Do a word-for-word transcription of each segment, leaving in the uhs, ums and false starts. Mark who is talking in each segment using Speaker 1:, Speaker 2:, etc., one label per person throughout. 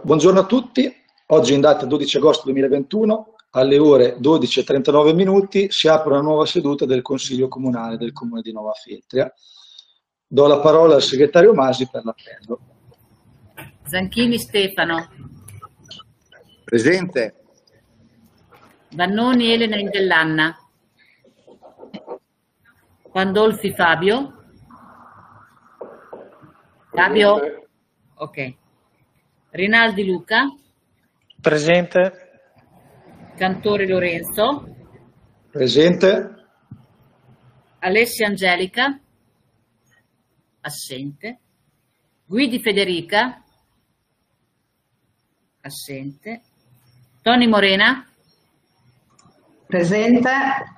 Speaker 1: Buongiorno a tutti, oggi in data dodici agosto duemilaventuno alle ore dodici e trentanove minuti si apre una nuova seduta del Consiglio Comunale del Comune di Nova Feltria. Do la parola al segretario Masi per l'appello.
Speaker 2: Zanchini Stefano.
Speaker 3: Presente.
Speaker 2: Vannoni Elena Indellanna. Pandolfi Fabio. Fabio? Ok. Rinaldi Luca.
Speaker 4: Presente.
Speaker 2: Cantori Lorenzo.
Speaker 1: Presente.
Speaker 2: Alessia Angelica. Assente. Guidi Federica. Assente. Toni Morena.
Speaker 5: Presente.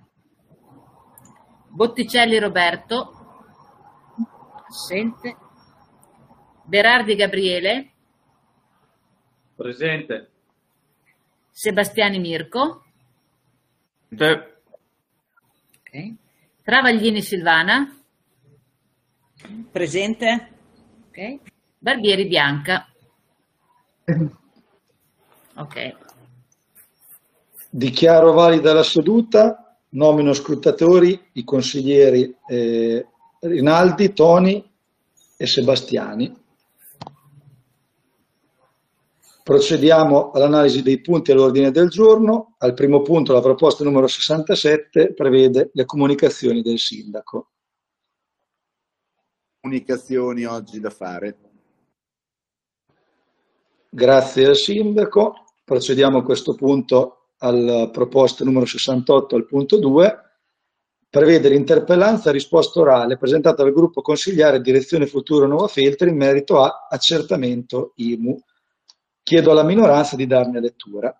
Speaker 2: Botticelli Roberto. Assente. Berardi Gabriele.
Speaker 6: Presente.
Speaker 2: Sebastiani Mirko.
Speaker 6: Presente.
Speaker 2: Okay. Travaglini Silvana.
Speaker 5: Presente.
Speaker 2: Okay. Barbieri Bianca. Ok.
Speaker 1: Dichiaro valida la seduta, nomino scrutatori i consiglieri eh, Rinaldi, Toni e Sebastiani. Procediamo all'analisi dei punti all'ordine del giorno. Al primo punto la proposta numero sessantasette prevede le comunicazioni del sindaco.
Speaker 3: Comunicazioni oggi da fare.
Speaker 1: Grazie al sindaco. Procediamo a questo punto alla proposta numero sessantotto al punto due. Prevede l'interpellanza a risposta orale presentata dal gruppo consigliare Direzione Futuro Nova Feltria in merito a accertamento I M U. Chiedo alla minoranza di darne lettura.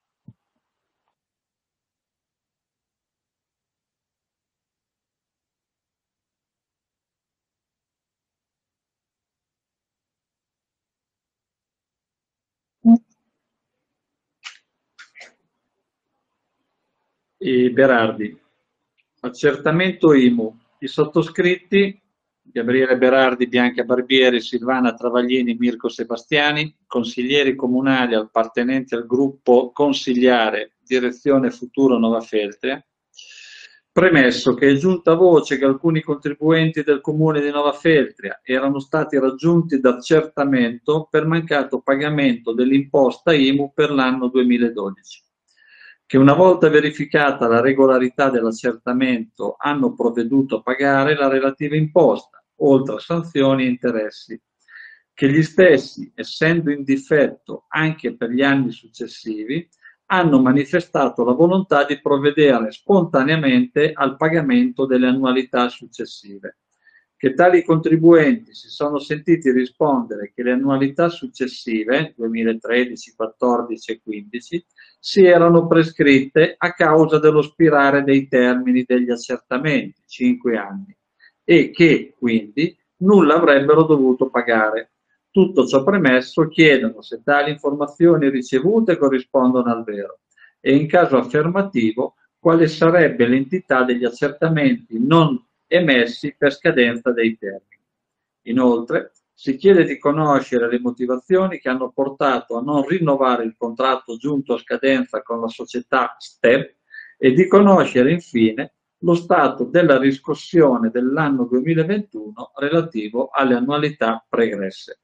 Speaker 6: E Berardi. Accertamento I M U. I sottoscritti Gabriele Berardi, Bianca Barbieri, Silvana Travaglini, Mirko Sebastiani, consiglieri comunali appartenenti al gruppo consigliare Direzione Futuro Nova Feltria. Premesso che è giunta voce che alcuni contribuenti del comune di Nova Feltria erano stati raggiunti da accertamento per mancato pagamento dell'imposta I M U per l'anno duemiladodici, che una volta verificata la regolarità dell'accertamento hanno provveduto a pagare la relativa imposta, oltre a sanzioni e interessi, che gli stessi, essendo in difetto anche per gli anni successivi, hanno manifestato la volontà di provvedere spontaneamente al pagamento delle annualità successive, che tali contribuenti si sono sentiti rispondere che le annualità successive, duemilatredici, quattordici e quindici, si erano prescritte a causa dello spirare dei termini degli accertamenti, cinque anni, e che quindi nulla avrebbero dovuto pagare. Tutto ciò premesso, chiedono se tali informazioni ricevute corrispondono al vero e, in caso affermativo, quale sarebbe l'entità degli accertamenti non emessi per scadenza dei termini. Inoltre, si chiede di conoscere le motivazioni che hanno portato a non rinnovare il contratto giunto a scadenza con la società STEP e di conoscere infine lo stato della riscossione dell'anno duemilaventuno relativo alle annualità pregresse.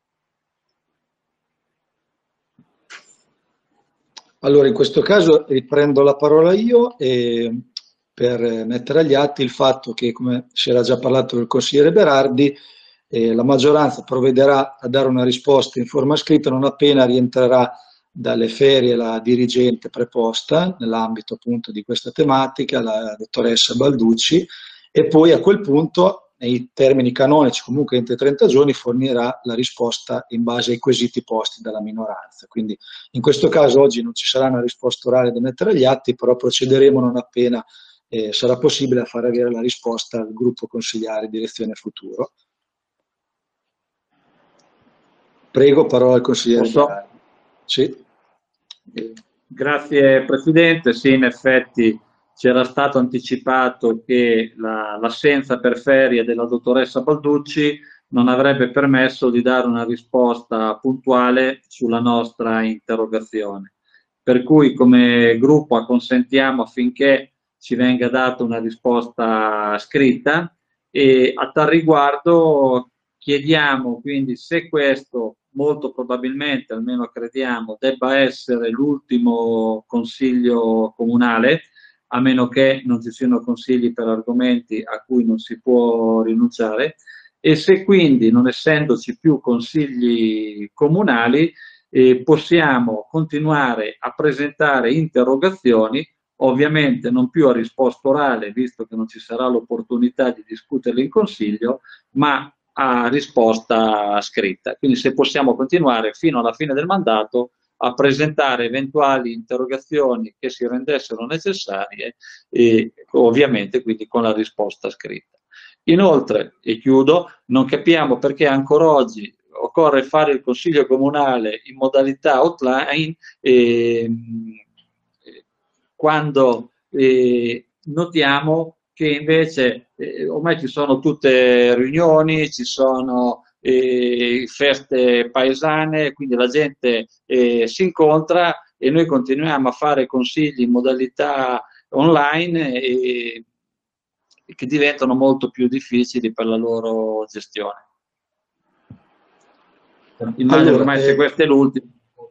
Speaker 1: Allora, in questo caso riprendo la parola io e per mettere agli atti il fatto che, come si era già parlato del consigliere Berardi, eh, la maggioranza provvederà a dare una risposta in forma scritta non appena rientrerà dalle ferie la dirigente preposta nell'ambito appunto di questa tematica, la dottoressa Balducci, e poi a quel punto, nei termini canonici, comunque entro trenta giorni, fornirà la risposta in base ai quesiti posti dalla minoranza. Quindi in questo caso oggi non ci sarà una risposta orale da mettere agli atti, però procederemo non appena eh, sarà possibile a far avere la risposta al gruppo consigliare Direzione Futuro. Prego, parola al consigliere.
Speaker 6: Posso?
Speaker 1: Sì.
Speaker 6: Grazie Presidente, sì, in effetti c'era stato anticipato che l'assenza la, per ferie della dottoressa Balducci non avrebbe permesso di dare una risposta puntuale sulla nostra interrogazione. Per cui come gruppo acconsentiamo affinché ci venga data una risposta scritta e a tal riguardo chiediamo quindi se questo molto probabilmente, almeno crediamo, debba essere l'ultimo consiglio comunale, a meno che non ci siano consigli per argomenti a cui non si può rinunciare, e se quindi, non essendoci più consigli comunali, eh, possiamo continuare a presentare interrogazioni, ovviamente non più a risposta orale, visto che non ci sarà l'opportunità di discuterle in consiglio, ma a risposta scritta. Quindi se possiamo continuare fino alla fine del mandato a presentare eventuali interrogazioni che si rendessero necessarie e ovviamente quindi con la risposta scritta. Inoltre, e chiudo, non capiamo perché ancora oggi occorre fare il consiglio comunale in modalità outline eh, quando eh, notiamo che invece eh, ormai ci sono tutte riunioni, ci sono eh, feste paesane, quindi la gente eh, si incontra e noi continuiamo a fare consigli in modalità online e, e che diventano molto più difficili per la loro gestione. Immagino
Speaker 1: Allora,
Speaker 6: ormai
Speaker 1: eh,
Speaker 6: se questo è l'ultimo.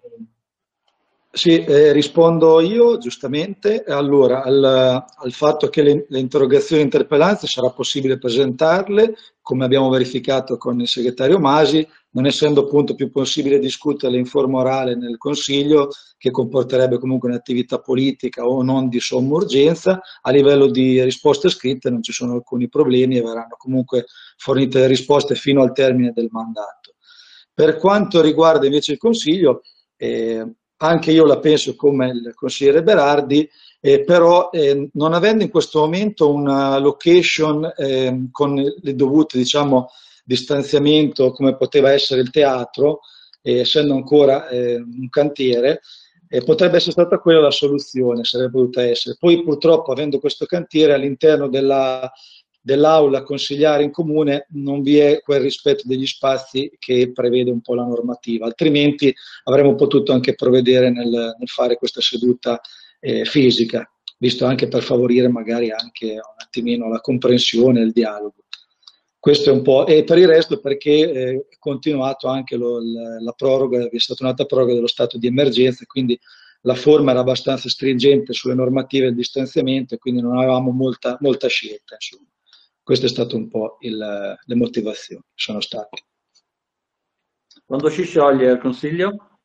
Speaker 1: Sì, eh, rispondo io giustamente. Allora, al, al fatto che le, le interrogazioni e interpellanze sarà possibile presentarle, come abbiamo verificato con il segretario Masi, non essendo appunto più possibile discuterle in forma orale nel Consiglio, che comporterebbe comunque un'attività politica o non di somma urgenza, a livello di risposte scritte non ci sono alcuni problemi e verranno comunque fornite le risposte fino al termine del mandato. Per quanto riguarda invece il Consiglio, eh, anche io la penso come il consigliere Berardi, eh, però eh, non avendo in questo momento una location eh, con le dovute, diciamo, distanziamento come poteva essere il teatro, eh, essendo ancora eh, un cantiere, eh, potrebbe essere stata quella la soluzione, sarebbe potuta essere. Poi purtroppo avendo questo cantiere all'interno della dell'aula consigliare in comune non vi è quel rispetto degli spazi che prevede un po' la normativa, altrimenti avremmo potuto anche provvedere nel, nel fare questa seduta eh, fisica, visto anche per favorire magari anche un attimino la comprensione e il dialogo. Questo è un po', e per il resto perché eh, è continuato anche lo, la, la proroga, è stata un'altra proroga dello stato di emergenza, quindi la forma era abbastanza stringente sulle normative e il distanziamento, quindi non avevamo molta, molta scelta, insomma. Queste sono state un po' il, le motivazioni, sono state.
Speaker 6: Quando si scioglie il Consiglio?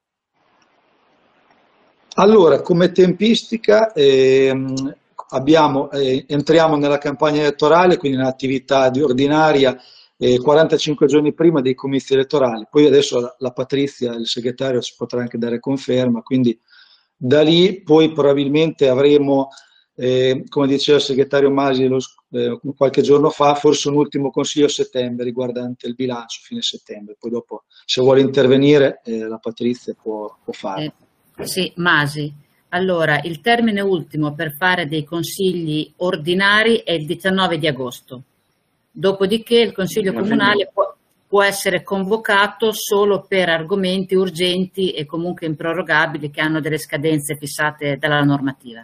Speaker 1: Allora, come tempistica ehm, abbiamo, eh, entriamo nella campagna elettorale, quindi nell'attività di ordinaria eh, quarantacinque giorni prima dei comizi elettorali. Poi adesso la, la Patrizia, il segretario, ci potrà anche dare conferma, quindi da lì poi probabilmente avremo, eh, come diceva il segretario Masi lo, eh, qualche giorno fa, forse un ultimo consiglio a settembre riguardante il bilancio, fine settembre. Poi dopo, se vuole intervenire, eh, la Patrizia può, può farlo.
Speaker 2: Eh, sì, Masi. Allora, il termine ultimo per fare dei consigli ordinari è il diciannove di agosto. Dopodiché il Consiglio Comunale può, può essere convocato solo per argomenti urgenti e comunque improrogabili che hanno delle scadenze fissate dalla normativa.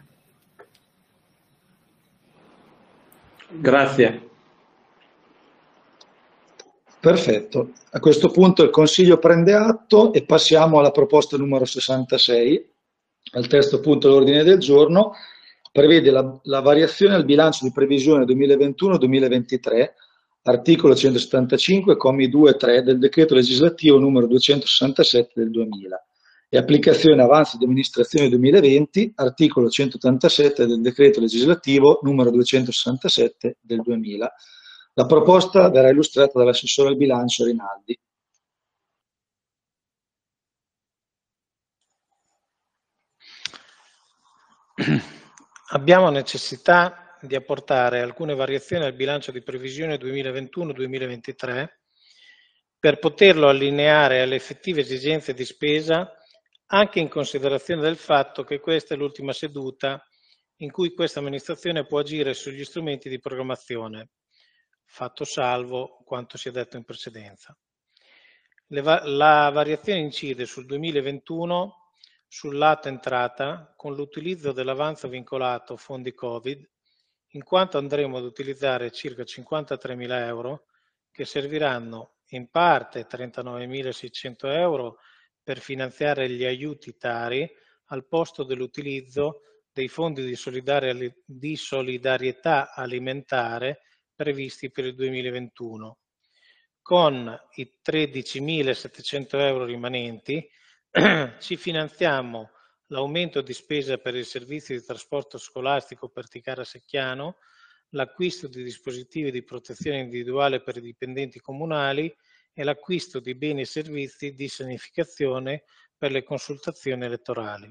Speaker 6: Grazie.
Speaker 1: Perfetto. A questo punto il Consiglio prende atto e passiamo alla proposta numero sessantasei. Al terzo punto dell'ordine del giorno prevede la, la variazione al bilancio di previsione duemilaventuno duemilaventitré, articolo centosettantacinque, commi due e tre del decreto legislativo numero duecentosessantasette del duemila e applicazione avanzi di amministrazione duemilaventi, articolo centottantasette del decreto legislativo numero duecentosessantasette del duemila. La proposta verrà illustrata dall'assessore al bilancio Rinaldi.
Speaker 4: Abbiamo necessità di apportare alcune variazioni al bilancio di previsione duemilaventuno duemilaventitré per poterlo allineare alle effettive esigenze di spesa, anche in considerazione del fatto che questa è l'ultima seduta in cui questa amministrazione può agire sugli strumenti di programmazione, fatto salvo quanto si è detto in precedenza. Le va- la variazione incide sul duemilaventuno sul lato entrata con l'utilizzo dell'avanzo vincolato fondi Covid, in quanto andremo ad utilizzare circa cinquantatremila euro che serviranno in parte trentanovemilaseicento euro per finanziare gli aiuti Tari al posto dell'utilizzo dei fondi di, solidari- di solidarietà alimentare previsti per il duemilaventuno. Con i tredicimilasettecento euro rimanenti ci finanziamo l'aumento di spesa per il servizio di trasporto scolastico per Ticara Secchiano, l'acquisto di dispositivi di protezione individuale per i dipendenti comunali e l'acquisto di beni e servizi di sanificazione per le consultazioni elettorali.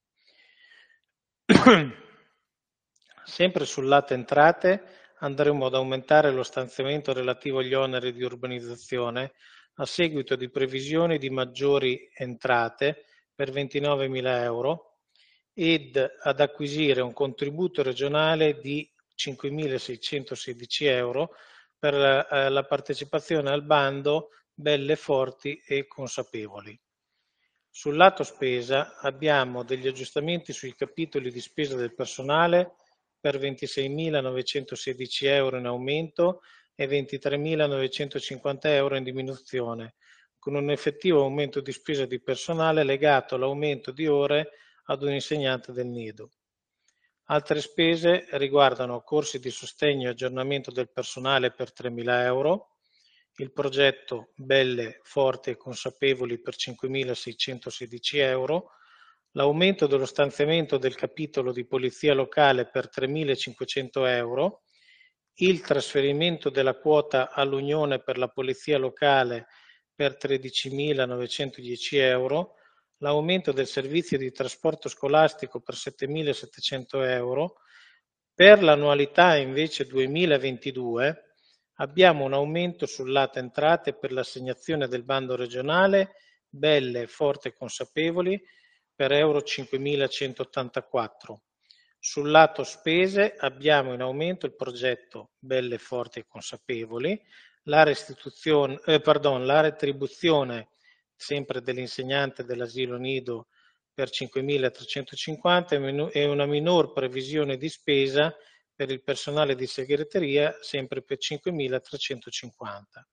Speaker 4: Sempre sul lato entrate andremo ad aumentare lo stanziamento relativo agli oneri di urbanizzazione a seguito di previsioni di maggiori entrate per ventinovemila euro ed ad acquisire un contributo regionale di cinquemilaseicentosedici euro per eh, la partecipazione al bando Belle, Forti e Consapevoli. Sul lato spesa abbiamo degli aggiustamenti sui capitoli di spesa del personale per ventiseimilanovecentosedici euro in aumento e ventitremilanovecentocinquanta euro in diminuzione, con un effettivo aumento di spesa di personale legato all'aumento di ore ad un insegnante del nido. Altre spese riguardano corsi di sostegno e aggiornamento del personale per tremila euro, il progetto Belle, Forti e Consapevoli per cinquemilaseicentosedici euro, l'aumento dello stanziamento del capitolo di polizia locale per tremilacinquecento euro, il trasferimento della quota all'Unione per la polizia locale per tredicimilanovecentodieci euro, l'aumento del servizio di trasporto scolastico per settemilasettecento euro, per l'annualità invece duemilaventidue abbiamo un aumento sul lato entrate per l'assegnazione del bando regionale Belle, Forti e Consapevoli per euro cinquemilacentottantaquattro. Sul lato spese abbiamo in aumento il progetto Belle, Forti e Consapevoli, la, restituzione, eh, pardon, la retribuzione sempre dell'insegnante dell'asilo nido per cinquemilatrecentocinquanta e una minor previsione di spesa per il personale di segreteria sempre per cinquemilatrecentocinquanta.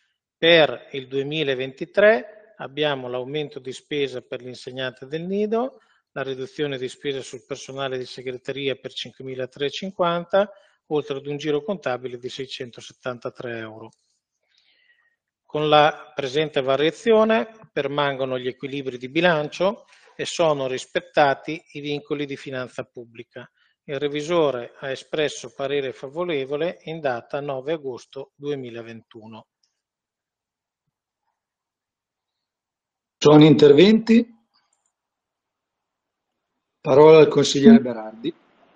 Speaker 4: Per il duemilaventitré abbiamo l'aumento di spesa per l'insegnante del nido, la riduzione di spesa sul personale di segreteria per cinquemilatrecentocinquanta, oltre ad un giro contabile di seicentosettantatré euro. Con la presente variazione permangono gli equilibri di bilancio e sono rispettati i vincoli di finanza pubblica. Il revisore ha espresso parere favorevole in data nove agosto duemilaventuno.
Speaker 1: Sono interventi? Parola al consigliere Berardi.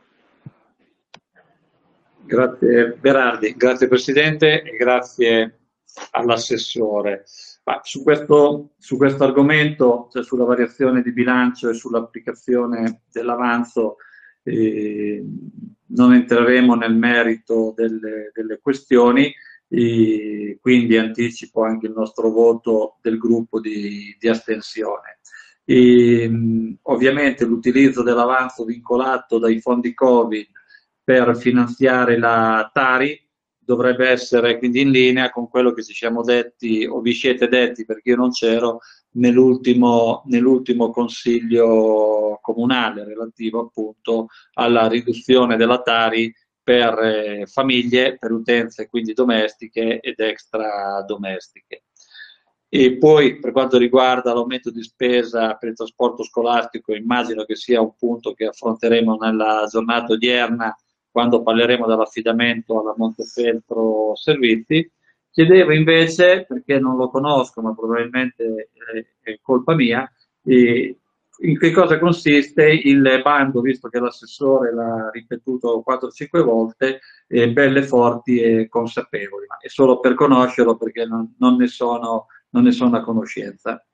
Speaker 6: Grazie Berardi, grazie Presidente e grazie all'assessore. Ma su questo, su questo argomento, cioè sulla variazione di bilancio e sull'applicazione dell'avanzo, eh, non entreremo nel merito delle, delle questioni, eh, quindi anticipo anche il nostro voto del gruppo di, di astensione. E, ovviamente l'utilizzo dell'avanzo vincolato dai fondi Covid per finanziare la Tari dovrebbe essere quindi in linea con quello che ci siamo detti o vi siete detti, perché io non c'ero, nell'ultimo, nell'ultimo consiglio comunale relativo appunto alla riduzione della Tari per eh, famiglie, per utenze quindi domestiche ed extra domestiche. E poi per quanto riguarda l'aumento di spesa per il trasporto scolastico, immagino che sia un punto che affronteremo nella giornata odierna quando parleremo dell'affidamento alla Montefeltro Servizi. Chiedevo invece, perché non lo conosco, ma probabilmente è colpa mia, eh, in che cosa consiste il bando, visto che l'assessore l'ha ripetuto quattro cinque volte, eh, Belle, Forti e Consapevoli, ma è solo per conoscerlo perché non, non, ne sono, non ne sono a conoscenza.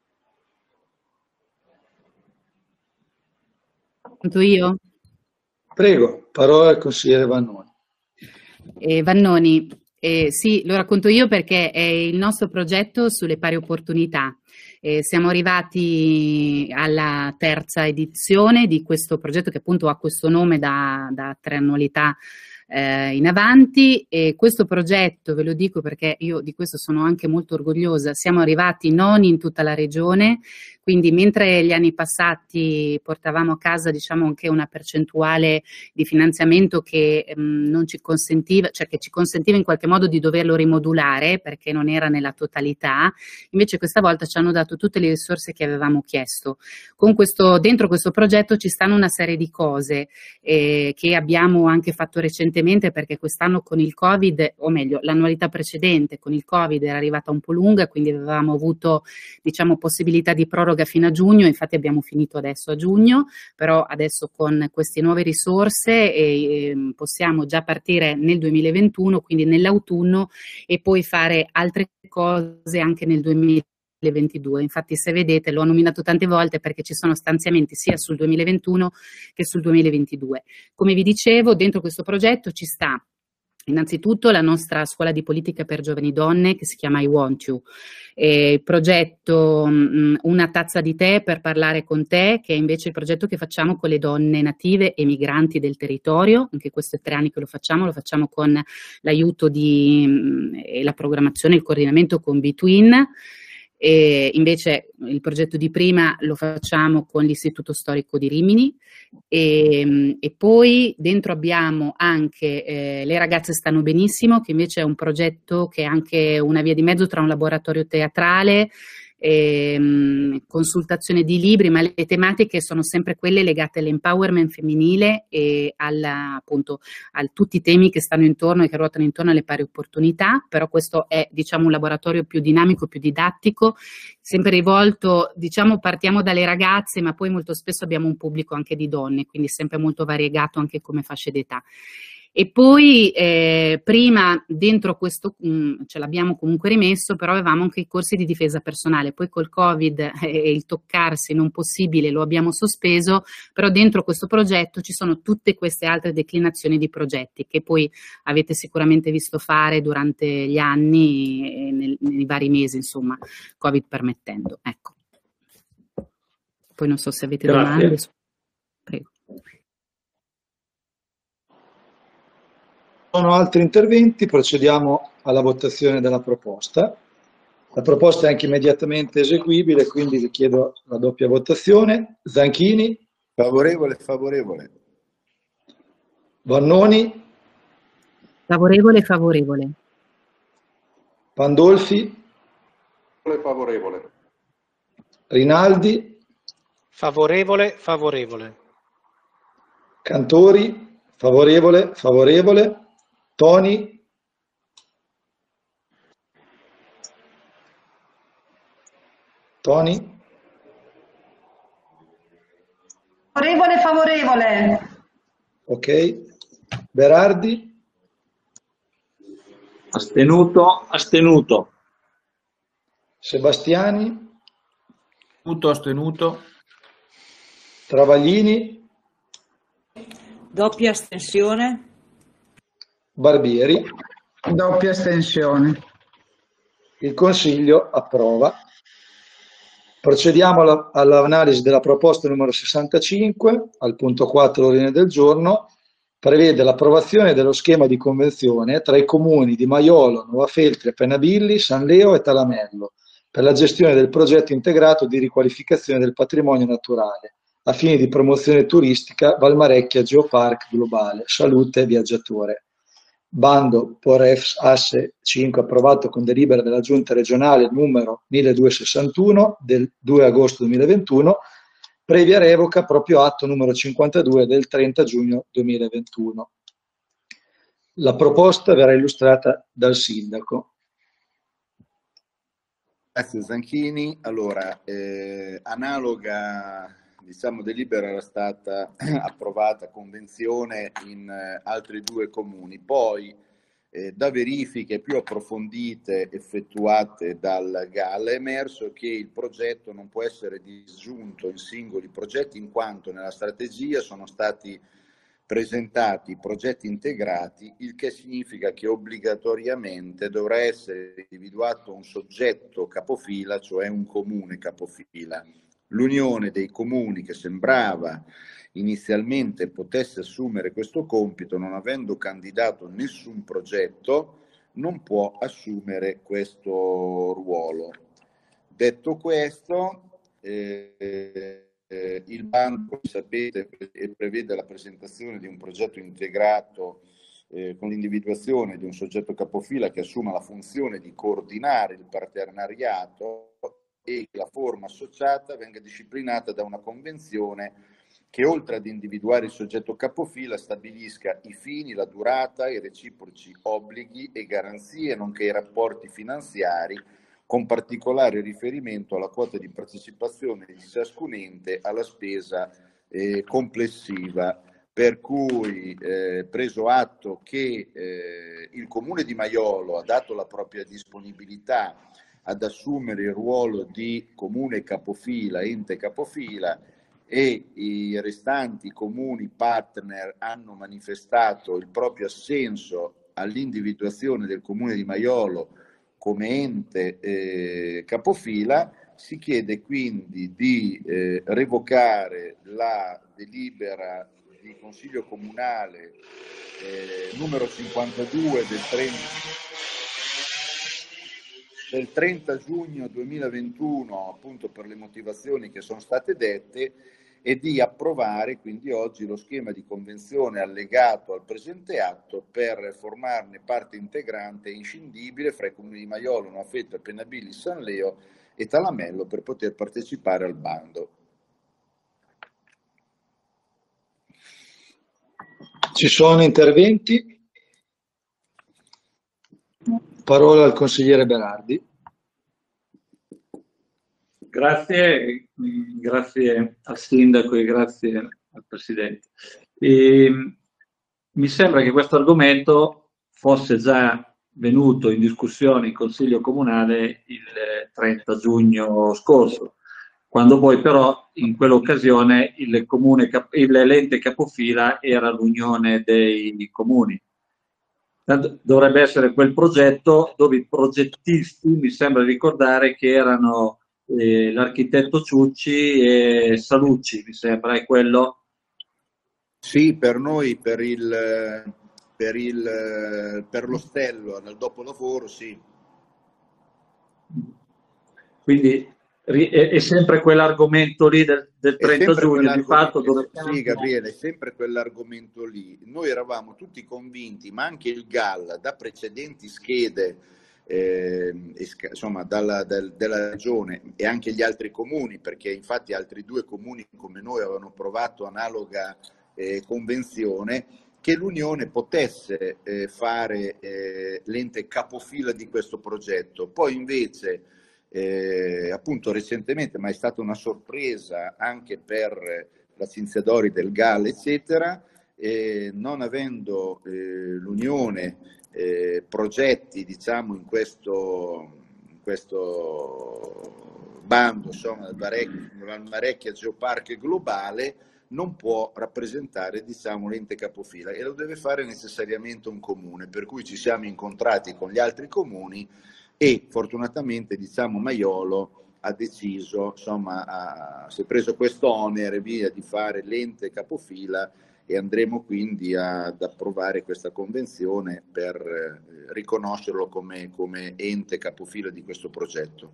Speaker 2: Io?
Speaker 1: Prego, parola al consigliere Vannoni.
Speaker 5: Eh, Vannoni, eh, sì, lo racconto io perché è il nostro progetto sulle pari opportunità. Eh, siamo arrivati alla terza edizione di questo progetto che appunto ha questo nome da, da tre annualità eh, in avanti, e questo progetto, ve lo dico perché io di questo sono anche molto orgogliosa, siamo arrivati noni in tutta la regione, quindi mentre gli anni passati portavamo a casa diciamo anche una percentuale di finanziamento che ehm, non ci consentiva, cioè che ci consentiva in qualche modo di doverlo rimodulare perché non era nella totalità, invece questa volta ci hanno dato tutte le risorse che avevamo chiesto. Con questo, dentro questo progetto ci stanno una serie di cose eh, che abbiamo anche fatto recentemente, perché quest'anno con il Covid, o meglio l'annualità precedente con il Covid era arrivata un po' lunga, quindi avevamo avuto diciamo possibilità di proroga fino a giugno, infatti abbiamo finito adesso a giugno, però adesso con queste nuove risorse eh, possiamo già partire nel duemilaventuno, quindi nell'autunno, e poi fare altre cose anche nel duemilaventidue. Infatti se vedete l'ho nominato tante volte perché ci sono stanziamenti sia sul duemilaventuno che sul duemilaventidue. Come vi dicevo, dentro questo progetto ci sta innanzitutto la nostra scuola di politica per giovani donne che si chiama I Want You, e il progetto mh, Una tazza di tè per parlare con te, che è invece il progetto che facciamo con le donne native e migranti del territorio. Anche questo è tre anni che lo facciamo, lo facciamo con l'aiuto di mh, e la programmazione, il coordinamento con Between. E invece il progetto di prima lo facciamo con l'Istituto Storico di Rimini, e, e poi dentro abbiamo anche eh, Le ragazze stanno benissimo, che invece è un progetto che è anche una via di mezzo tra un laboratorio teatrale e mh, consultazione di libri, ma le tematiche sono sempre quelle legate all'empowerment femminile e alla, appunto a tutti i temi che stanno intorno e che ruotano intorno alle pari opportunità. Però questo è diciamo un laboratorio più dinamico, più didattico, sempre rivolto, diciamo partiamo dalle ragazze, ma poi molto spesso abbiamo un pubblico anche di donne, quindi sempre molto variegato anche come fasce d'età. E poi eh, prima dentro questo mh, ce l'abbiamo comunque rimesso, però avevamo anche i corsi di difesa personale, poi col Covid e eh, il toccarsi non possibile lo abbiamo sospeso, però dentro questo progetto ci sono tutte queste altre declinazioni di progetti che poi avete sicuramente visto fare durante gli anni e nel, nei vari mesi, insomma, Covid permettendo. Ecco. Poi non so se avete
Speaker 1: Grazie.
Speaker 5: domande. Prego.
Speaker 1: Sono altri interventi, procediamo alla votazione della proposta. La proposta è anche immediatamente eseguibile, quindi vi chiedo la doppia votazione. Zanchini?
Speaker 3: Favorevole, favorevole.
Speaker 1: Vannoni?
Speaker 5: Favorevole, favorevole.
Speaker 1: Pandolfi?
Speaker 3: Favorevole.
Speaker 1: Rinaldi?
Speaker 4: Favorevole, favorevole.
Speaker 1: Cantori? Favorevole, favorevole. Toni? Toni?
Speaker 7: Favorevole, favorevole.
Speaker 1: Ok. Berardi?
Speaker 6: Astenuto, astenuto.
Speaker 1: Sebastiani?
Speaker 8: Astenuto, astenuto.
Speaker 1: Travaglini?
Speaker 9: Doppia astensione.
Speaker 1: Barbieri?
Speaker 10: Doppia astensione.
Speaker 1: Il Consiglio approva. Procediamo alla- all'analisi della proposta numero sessantacinque, al punto quattro dell'ordine del giorno. Prevede l'approvazione dello schema di convenzione tra i comuni di Maiolo, Nuova Feltri, Penabilli, San Leo e Talamello per la gestione del progetto integrato di riqualificazione del patrimonio naturale a fini di promozione turistica Valmarecchia Geopark Globale, salute viaggiatore. Bando Porefs Asse cinque approvato con delibera della Giunta regionale numero milleduecentosessantuno del due agosto duemilaventuno, previa revoca proprio atto numero cinquantadue del trenta giugno duemilaventuno. La proposta verrà illustrata dal Sindaco.
Speaker 3: Grazie Zanchini. Allora, eh, analoga diciamo, delibera era stata approvata convenzione in eh, altri due comuni, poi eh, da verifiche più approfondite effettuate dal G A L è emerso che il progetto non può essere disgiunto in singoli progetti in quanto nella strategia sono stati presentati progetti integrati, il che significa che obbligatoriamente dovrà essere individuato un soggetto capofila, cioè un comune capofila. L'unione dei comuni, che sembrava inizialmente potesse assumere questo compito, non avendo candidato nessun progetto, non può assumere questo ruolo. Detto questo, eh, Eh, il bando, come sapete, prevede la presentazione di un progetto integrato eh, con l'individuazione di un soggetto capofila che assuma la funzione di coordinare il partenariato e che la forma associata venga disciplinata da una convenzione che, oltre ad individuare il soggetto capofila, stabilisca i fini, la durata, i reciproci obblighi e garanzie, nonché i rapporti finanziari, con particolare riferimento alla quota di partecipazione di ciascun ente alla spesa eh, complessiva. Per cui, eh, preso atto che eh, il Comune di Maiolo ha dato la propria disponibilità ad assumere il ruolo di comune capofila, ente capofila, e i restanti comuni partner hanno manifestato il proprio assenso all'individuazione del Comune di Maiolo come ente eh, capofila, si chiede quindi di eh, revocare la delibera di Consiglio Comunale eh, numero cinquantadue del trenta, del trenta giugno duemilaventuno, appunto per le motivazioni che sono state dette, e di approvare quindi oggi lo schema di convenzione allegato al presente atto per formarne parte integrante e inscindibile fra i comuni di Maiolo, Noafetto, Penabilli, San Leo e Talamello per poter partecipare al bando.
Speaker 1: Ci sono interventi? Parola al consigliere Berardi.
Speaker 6: Grazie, grazie al sindaco e grazie al presidente. E, mi sembra che questo argomento fosse già venuto in discussione in Consiglio Comunale il trenta giugno scorso, quando poi però in quell'occasione il comune, l'ente capofila era l'Unione dei Comuni. Dovrebbe essere quel progetto dove i progettisti, mi sembra ricordare che erano Eh, l'architetto Ciucci e Salucci, mi sembra, è quello?
Speaker 3: Sì, per noi, per il, per il, per l'ostello nel dopolavoro, sì.
Speaker 6: Quindi è, è sempre quell'argomento lì del, del trenta giugno, di fatto, dove...
Speaker 3: Sì, Gabriele, è sempre quell'argomento lì. Noi eravamo tutti convinti, ma anche il G A L, da precedenti schede, Eh, insomma dalla, del, della regione e anche gli altri comuni, perché infatti altri due comuni come noi avevano provato analoga eh, convenzione, che l'Unione potesse eh, fare eh, l'ente capofila di questo progetto. Poi invece eh, appunto recentemente, ma è stata una sorpresa anche per la Cinzia-Dori del G A L eccetera, eh, non avendo eh, l'Unione Eh, progetti diciamo in questo, in questo bando, insomma, il Marecchia Geopark globale, non può rappresentare diciamo l'ente capofila e lo deve fare necessariamente un comune, per cui ci siamo incontrati con gli altri comuni e fortunatamente diciamo Maiolo ha deciso, insomma, ha, si è preso questo onere via di fare l'ente capofila e andremo quindi ad approvare questa convenzione per eh, riconoscerlo come, come ente capofila di questo progetto.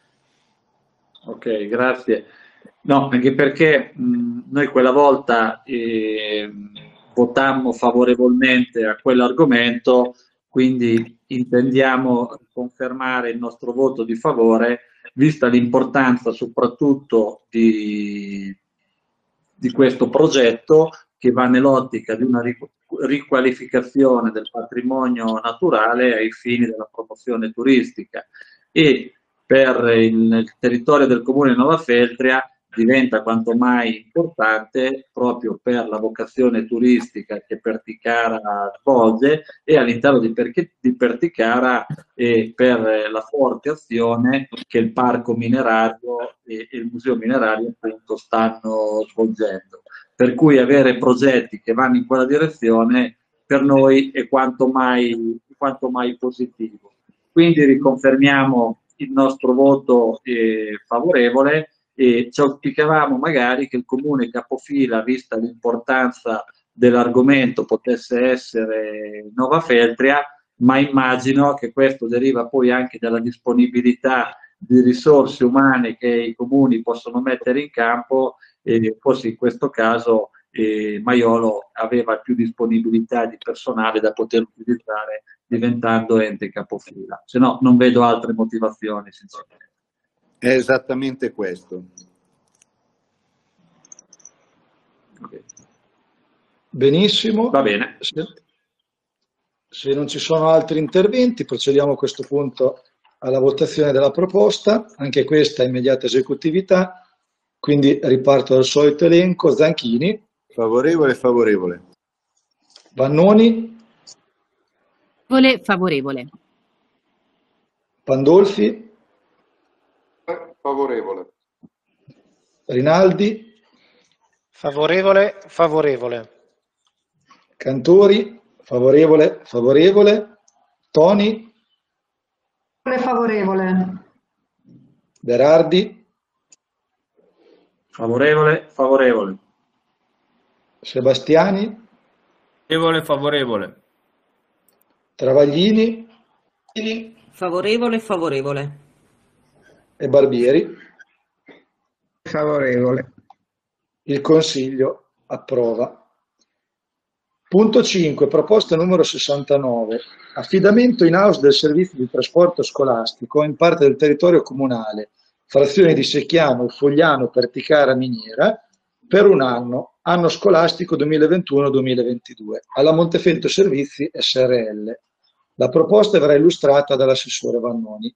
Speaker 6: Ok, grazie. No, anche perché mh, noi quella volta eh, votammo favorevolmente a quell'argomento, quindi intendiamo confermare il nostro voto di favore, vista l'importanza soprattutto di, di questo progetto, che va nell'ottica di una riqualificazione del patrimonio naturale ai fini della promozione turistica e per il, il territorio del comune di Novafeltria diventa quanto mai importante proprio per la vocazione turistica che Perticara svolge e all'interno di, di Perticara e per la forte azione che il parco minerario e, e il museo minerario appunto stanno svolgendo. per cui avere progetti che vanno in quella direzione per noi è quanto mai, quanto mai positivo. Quindi riconfermiamo il nostro voto eh, favorevole e ci auspicavamo magari che il comune capofila, vista l'importanza dell'argomento, potesse essere Novafeltria, ma immagino che questo deriva poi anche dalla disponibilità di risorse umane che i comuni possono mettere in campo, e forse in questo caso eh, Maiolo aveva più disponibilità di personale da poter utilizzare diventando ente capofila, se no non vedo altre motivazioni sinceramente.
Speaker 3: È esattamente questo.
Speaker 6: Okay.
Speaker 1: Benissimo.
Speaker 6: Va bene.
Speaker 1: Se, se non ci sono altri interventi, procediamo a questo punto alla votazione della proposta, anche questa immediata esecutività, quindi riparto dal solito elenco. Zanchini.
Speaker 3: Favorevole, favorevole.
Speaker 1: Vannoni.
Speaker 5: Favorevole, favorevole.
Speaker 1: Pandolfi.
Speaker 11: Favorevole.
Speaker 1: Rinaldi.
Speaker 4: Favorevole, favorevole.
Speaker 1: Cantori. Favorevole, favorevole. Toni.
Speaker 7: Favorevole.
Speaker 1: Berardi.
Speaker 6: Favorevole, favorevole.
Speaker 1: Sebastiani.
Speaker 8: Favorevole, favorevole.
Speaker 1: Travaglini.
Speaker 9: Favorevole, favorevole.
Speaker 1: E Barbieri.
Speaker 10: Favorevole.
Speaker 1: Il Consiglio approva. Punto cinque, proposta numero sessantanove. Affidamento in house del servizio di trasporto scolastico in parte del territorio comunale, frazioni di Secchiano, Fogliano, Perticara, Miniera, per un anno, anno scolastico duemilaventuno duemilaventidue, alla Montefento Servizi S R L. La proposta verrà illustrata dall'assessore Vannoni.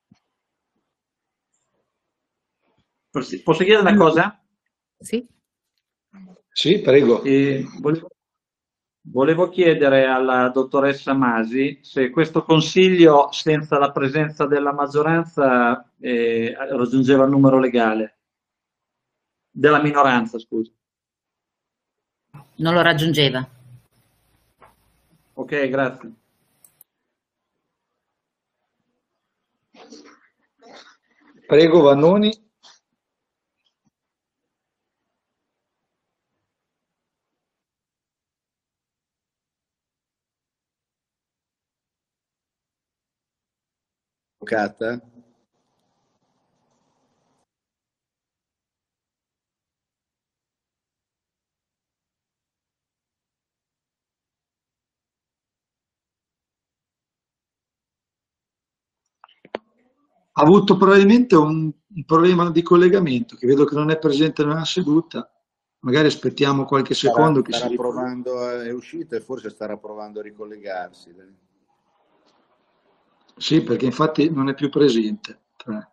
Speaker 6: Posso chiedere una cosa?
Speaker 5: Sì.
Speaker 1: Sì, prego.
Speaker 6: Eh, volevo, volevo chiedere alla dottoressa Masi se questo consiglio, senza la presenza della maggioranza, eh, raggiungeva il numero legale. Della minoranza, scusa.
Speaker 2: Non lo raggiungeva.
Speaker 6: Ok, grazie.
Speaker 1: Prego, Vannoni.
Speaker 3: Avvocata?
Speaker 1: Ha avuto probabilmente un, un problema di collegamento, che vedo che non è presente nella seduta. Magari aspettiamo qualche secondo.
Speaker 3: Starà,
Speaker 1: che
Speaker 3: starà
Speaker 1: si
Speaker 3: provando, è uscito e forse starà provando a ricollegarsi.
Speaker 1: Sì, perché infatti non è più presente. Tre.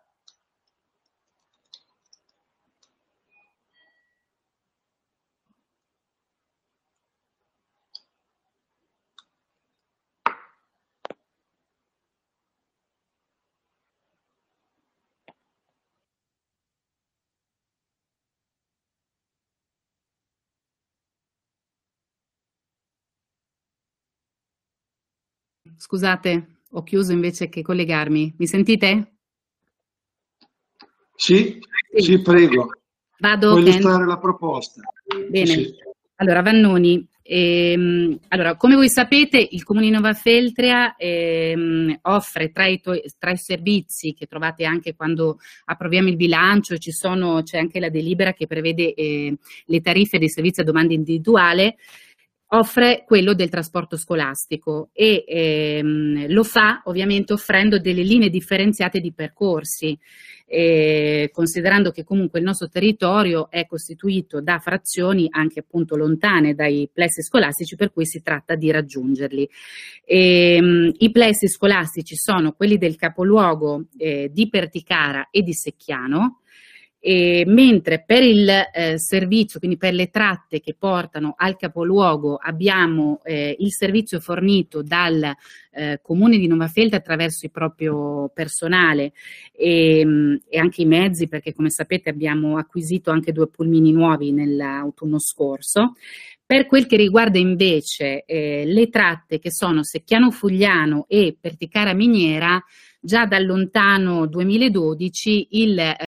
Speaker 5: Scusate, ho chiuso invece che collegarmi. Mi sentite?
Speaker 1: Sì,
Speaker 5: sì,
Speaker 1: sì, prego.
Speaker 5: Vado.
Speaker 1: Puoi illustrare la proposta.
Speaker 5: Bene.
Speaker 1: Sì, sì.
Speaker 5: Allora, Vannoni, ehm, allora, come voi sapete, il Comune di Novafeltria ehm, offre tra i, tra i servizi che trovate anche quando approviamo il bilancio, ci sono, c'è anche la delibera che prevede eh, le tariffe dei servizi a domanda individuale, offre quello del trasporto scolastico e ehm, lo fa ovviamente offrendo delle linee differenziate di percorsi, eh, considerando che comunque il nostro territorio è costituito da frazioni anche appunto lontane dai plessi scolastici, per cui si tratta di raggiungerli. E, i plessi scolastici sono quelli del capoluogo eh, di Perticara e di Secchiano, E mentre per il eh, servizio, quindi per le tratte che portano al capoluogo, abbiamo eh, il servizio fornito dal eh, Comune di Novafeltre attraverso il proprio personale e, e anche i mezzi, perché come sapete abbiamo acquisito anche due pulmini nuovi nell'autunno scorso. Per quel che riguarda invece eh, le tratte che sono Secchiano Fugliano e Perticara Miniera, già dal lontano duemiladodici il